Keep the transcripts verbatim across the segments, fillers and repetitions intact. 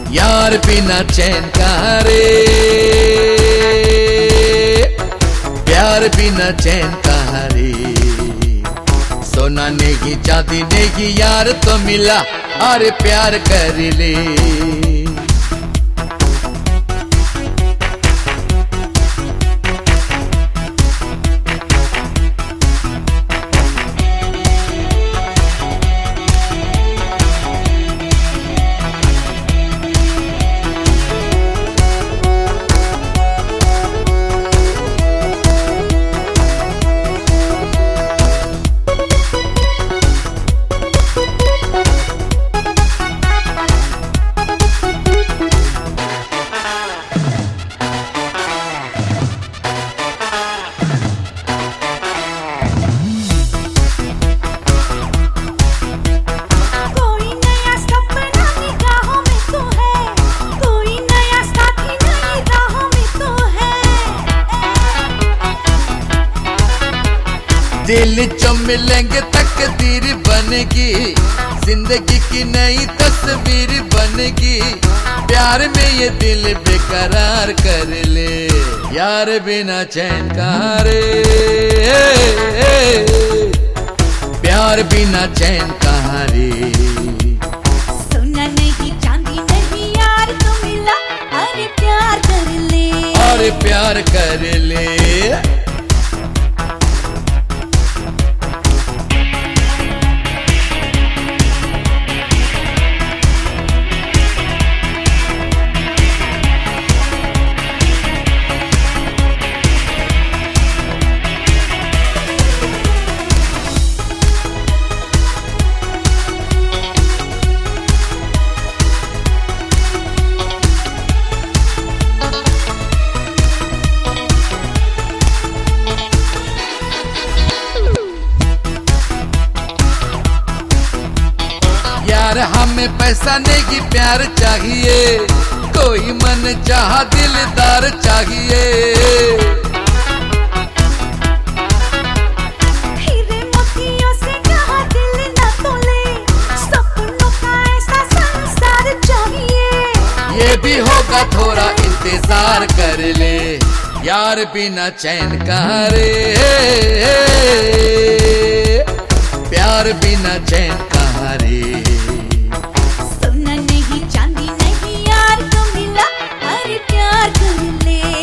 यार बिना चैन कहाँ रे, प्यार बिना चैन कहाँ रे। सोना नेगी चांदी नेगी यार तो मिला, अरे प्यार कर ले। दिल जो मिलेंगे तकदीर बनेगी, जिंदगी की नई तस्वीर बनेगी। प्यार में ये दिल बेकरार कर ले, यार बिना चैन कहाँ रे, प्यार बिना चैन कहाँ रे। सोना नहीं चांदी नहीं यार तो मिला, अरे प्यार कर ले, अरे प्यार कर ले। यार हमें पैसा नहीं प्यार चाहिए, कोई मन चाह दिलदार चाहिए। हीरे मोतियों से कहा दिल न तोले, सपनों का ऐसा संसार चाहिए। ये भी होगा थोड़ा इंतजार कर ले, यार बिना चैन कहाँ रे, प्यार बिना चैन कहाँ रे। सोना नहीं चांदी नहीं यार तो मिला, अरे प्यार कर ले।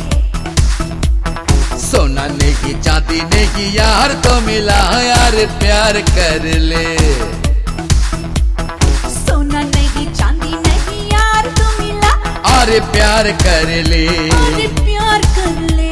सोना नेगी चांदी नेगी यार तो मिला, यार प्यार कर ले। सोना नहीं चांदी नहीं यार तो मिला, अरे प्यार कर ले, अरे प्यार कर ले।